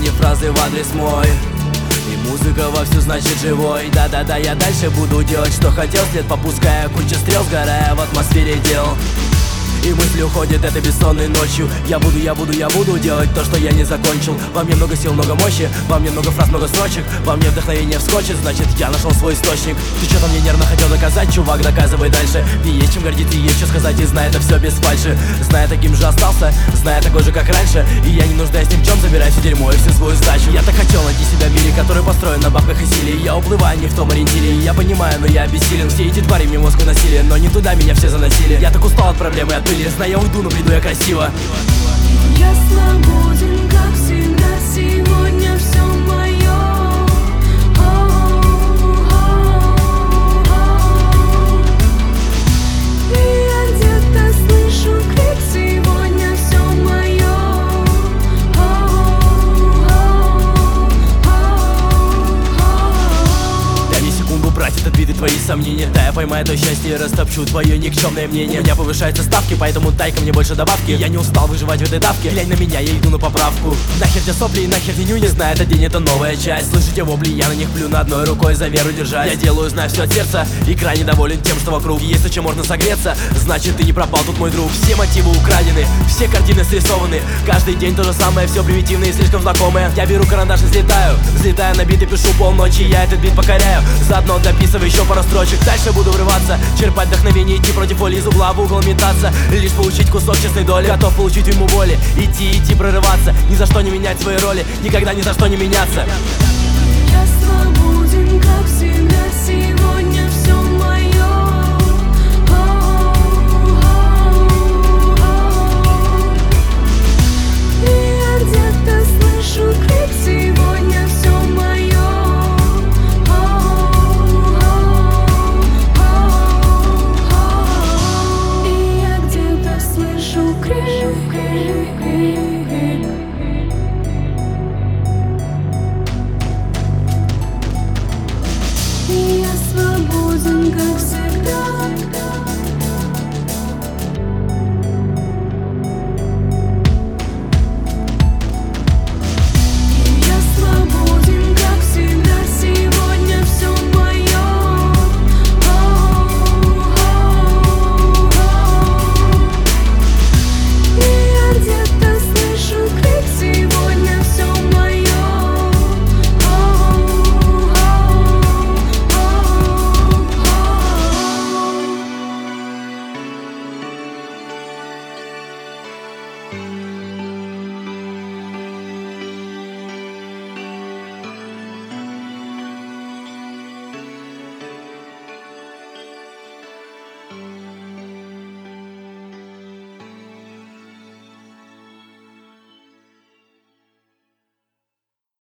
не фразы в адрес мой. И музыка вовсю, значит, живой. Да-да-да, я дальше буду делать, что хотел, след попуская кучу стрел, сгорая в атмосфере дел. И мысли уходят этой бессонной ночью. Я буду делать то, что я не закончил. Во мне много сил, много мощи, во мне много фраз, много строчек. Во мне вдохновение вскочит, значит, я нашел свой источник. Ты что-то мне нервно хотел доказать, чувак, доказывай дальше. Ты есть чем гордиться, есть что сказать, и знай это все без фальши. Зная таким же остался, зная такой же, как раньше. И я не нуждаюсь ни в чем, забирай все дерьмо и всю свою сдачу. Я так хотел найти себя в мире, который построен на бабках и силе. Я уплываю не в том ориентире, я понимаю, но я бессилен. Все эти твари мне мозг уносили, но не туда меня все заносили. Я так устал от проблемы и от пыли, знаю, я уйду, но приду я красиво. Я свободен, как всегда, сегодня все мое. И я где-то слышу крик, сегодня все мое. Дай мне секунду брать этот бит и твои сомнения. Да, я поймаю то счастье и растопчу твое никчемное мнение. У меня повышаются ставки, поэтому дай ко мне больше добавки. Я не устал выживать в этой давке, глянь на меня, я иду на поправку. Нахер те сопли и нахер не не знаю, этот день это новая часть. Слышите вопли, я на них плю, на одной рукой за веру держать. Я делаю, знаю все от сердца, и крайне доволен тем, что вокруг есть, чем можно согреться. Значит, ты не пропал, тут мой друг. Все мотивы украдены, все картины срисованы. Каждый день то же самое, все примитивное и слишком знакомое. Я беру карандаш и взлетаю на бит и пишу полночи. Я этот бит покоряю, заодно дописываю еще пару строчек. Дальше буду врываться, черпать вдохновение, идти против воли, из угла в угол метаться. Лишь получить кусок честной доли, готов получить ему боли. Идти, прорываться, ни за что не менять свои роли, никогда ни за что не меняться. Я свободен, как всегда, сегодня все